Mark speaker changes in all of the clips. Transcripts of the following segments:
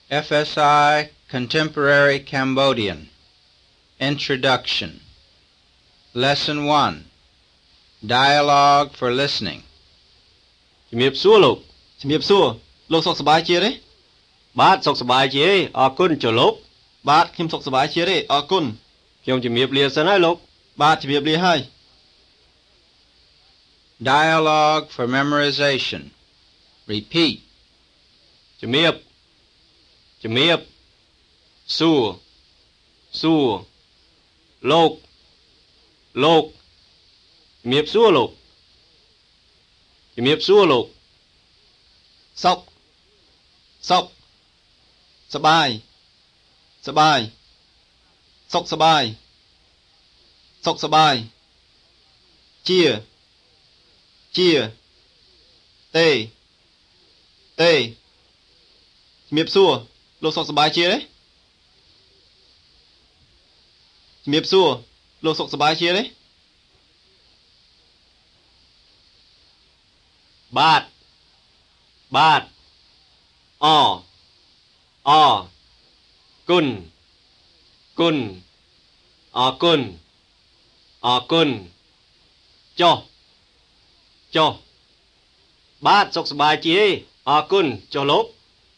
Speaker 1: FSI Contemporary Cambodian Introduction Lesson 1 Dialogue for Listening
Speaker 2: ជំរាបសួរលោកជំរាបសួរលោកសុខសប្បាយជាទេបាទសុខសប្បាយជាអរគុណចុះលោកបាទខ្ញុំសុខសប្បាយជាទេអរគុណខ្ញុំជំរាបលាសិនហើយលោកបាទជំរាបលាហើយ
Speaker 1: Dialogue for Memorization Repeat
Speaker 2: ជំរាបសួរលោកជំរាបសួរលោកសុខសប្បាយសុខសប្បាយជាទេជំរាបសួរលោកសុខសប្បាយជាទេជំរាបសួរលោកសុខសប្បាយជាទេបាទអគុណអរគុណចុះបាទសុខសប្បាយជាអរគុណចុះលោក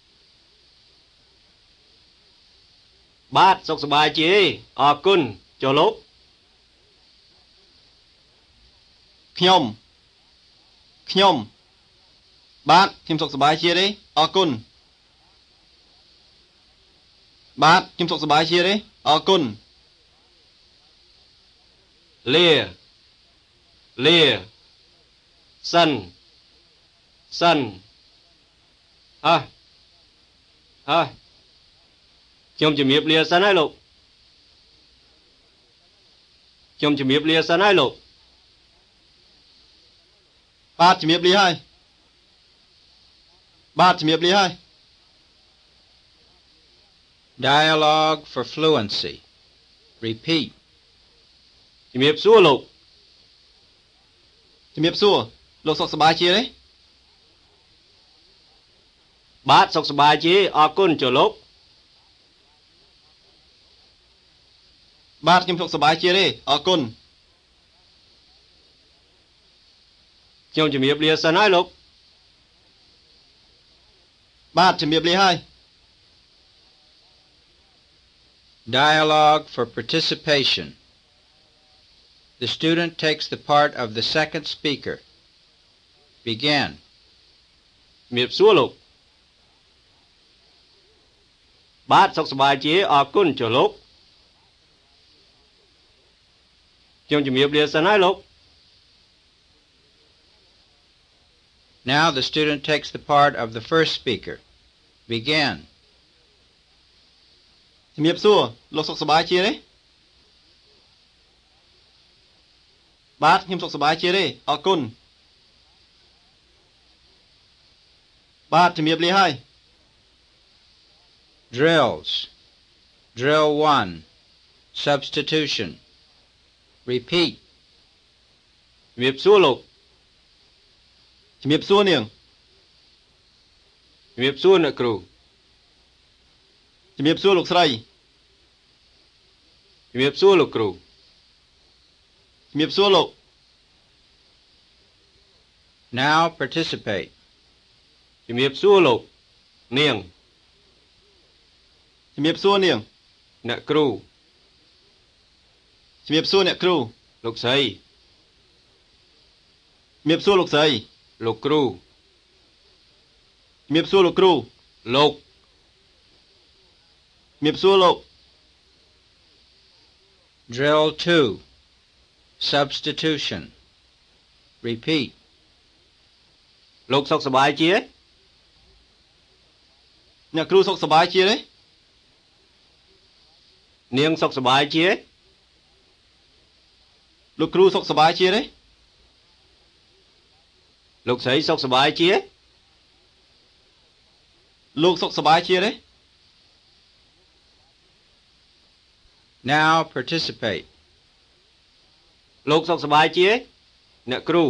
Speaker 2: បាទសុខសប្បាយជាអរគុណចុះលោកខ្ញុំបាទខ្ញុំសុខសប្បាយជាទេអរគុណបាទខ្ញុំសុខសប្បាយជាទេអរគុណលាសិនខ្ញុំជំរាបលាសិនហើយលោកបាទជំរាបលាហើយ
Speaker 1: Dialogue for Fluency Repeat
Speaker 2: ជំរាបសួរលោកសុខសប្បាយជាទេបាទសុខសប្បាយជាអរគុណចុះលោកបាទខ្ញុំសុខសប្បាយជាទេអរគុណខ្ញុំជំរាបលាសិនហើយលោកបាទជំរាបលាហើយ
Speaker 1: Dialogue for Participation The student takes the part of the second speaker. Begin.
Speaker 2: ជំរាបសួរលោកបាទសុខសប្បាយជាអរគុណចុះលោកខ្ញុំជំរាបលាសិនហើយលោក
Speaker 1: Now the student takes the part of the first speaker. Begin.
Speaker 2: ជំរាបសួរលោកសុខសប្បាយជាទេបាទខ្ញុំសុខសប្បាយជាទេអរគុណបាទជំរាបលាហើយ
Speaker 1: Drills. Drill 1. Substitution. Repeat.
Speaker 2: ជំរាបសួរលោកជំរាបសួរនាងជំរាបសួរអ្នកគ្រូជំរាបសួរលោកស្រីជំរាបសួរលោកគ្រូជំរាបសួរលោក
Speaker 1: Now participate.
Speaker 2: ជំរាបសួរលោកនាងជំរាបសួរនាងអ្នកគ្រូជំរាបសួរអ្នកគ្រូលោកស្រីជំរាបសួរលោកស្រីលោកគ្រូជំរាបសួរលោកគ្រូលោកជំរាបសួរលោក
Speaker 1: Drill 2. Substitution. Repeat.
Speaker 2: លោកសុខសប្បាយជាអ្នកគ្រូសុខសប្បាយជាទេនាងសុខសប្បាយជាលោកគ្រូសុខសប្បាយជាទេលោកស្រីសុខសប្បាយជាលោកសុខសប្បាយជាទេ
Speaker 1: Now participate.
Speaker 2: លោកសុខសប្បាយជាអ្នកគ្រូ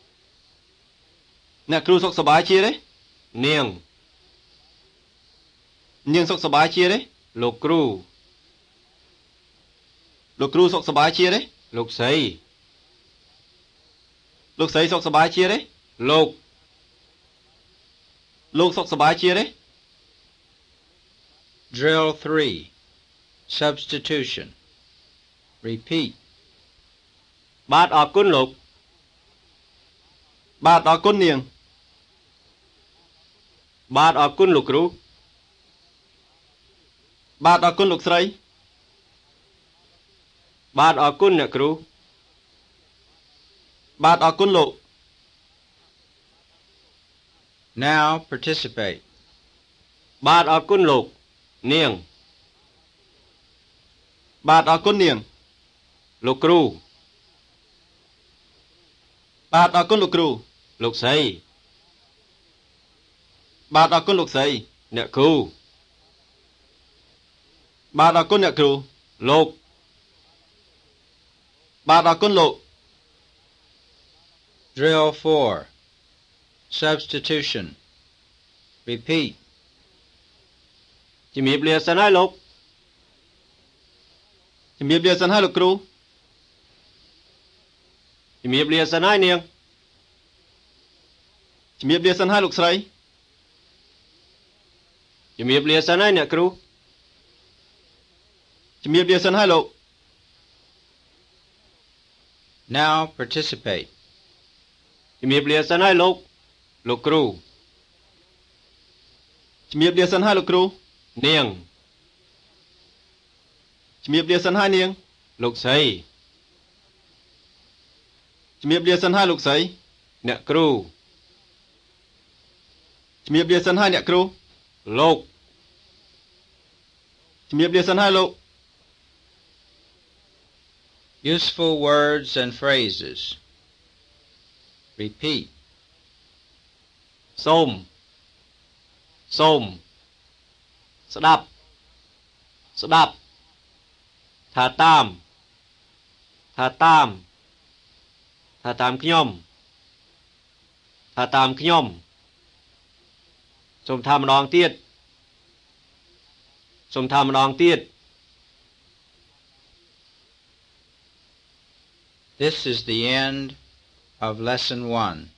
Speaker 2: សុខសប្បាយជាទេនាងនាងសុខសប្បាយជាទេលោកគ្រូសុខសប្បាយជាទេលោកស្រីសុខសប្បាយជាទេលោកសុខសប្បាយជាទេ
Speaker 1: Drill 3. Substitution. Repeat.
Speaker 2: បាទអរគុណលោកបាទអរគុណនាងបាទអរគុណលោកគ្រូបាទអរគុណលោកស្រីបាទអរគុណអ្នកគ្រូបាទអរគុណលោក
Speaker 1: Now participate.
Speaker 2: បាទអរគុណលោកនាងបាទអរគុណនាងលោកគ្រូបាទអរគុណលោកគ្រូលោកស្រីបាទអរគុណលោកស្រីអ្នកគ្រូបាទអរគុណអ្នកគ្រូលោកបាទអរគុណលោក
Speaker 1: Drill 4. Substitution. Repeat.
Speaker 2: ជំរាបលាសិនហើយលោកជំរាបលាសិនហើយលោកគ្រូជំរាបលាសិនហើយនាងជំរាបលាសិនហើយលោកស្រីជំរាបលាសិនហើយអ្នកគ្រូជំរាបលាសិនហើយលោក
Speaker 1: Now participate.
Speaker 2: ជំរាបលាសិនហើយលោកគ្រូជំរាបលាសិនហើយលោកគ្រូនាងជំរាបលាសិនហើយនាងលោកស្រីជំរាបលាសិនហើយលោកស្រីអ្នកគ្រូជំរាបលាសិនហើយអ្នកគ្រូលោកជំរាបលាសិនហើយលោក
Speaker 1: Useful words and phrases. Repeat.
Speaker 2: សូមស្ដាប់ថាតាមខ្ញុំសូមថាម្ដងទៀត
Speaker 1: This is the end of Lesson 1.